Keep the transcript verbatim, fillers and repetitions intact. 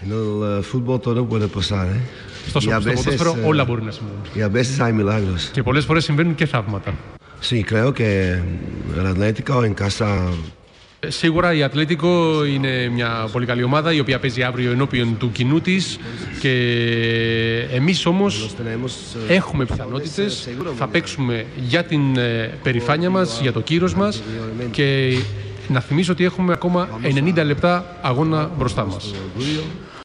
Στο ποδόσφαιρο όλα μπορεί να συμβούν. Και πολλές φορές συμβαίνουν και θαύματα. Sí, creo que el Atlético en casa. Σίγουρα η Ατλέτικο είναι μια πολύ καλή ομάδα η οποία παίζει αύριο ενώπιον του κοινού της και εμείς όμως έχουμε πιθανότητες, θα παίξουμε για την περηφάνεια μας, για το κύρος μας και να θυμίσω ότι έχουμε ακόμα ενενήντα λεπτά αγώνα μπροστά μας.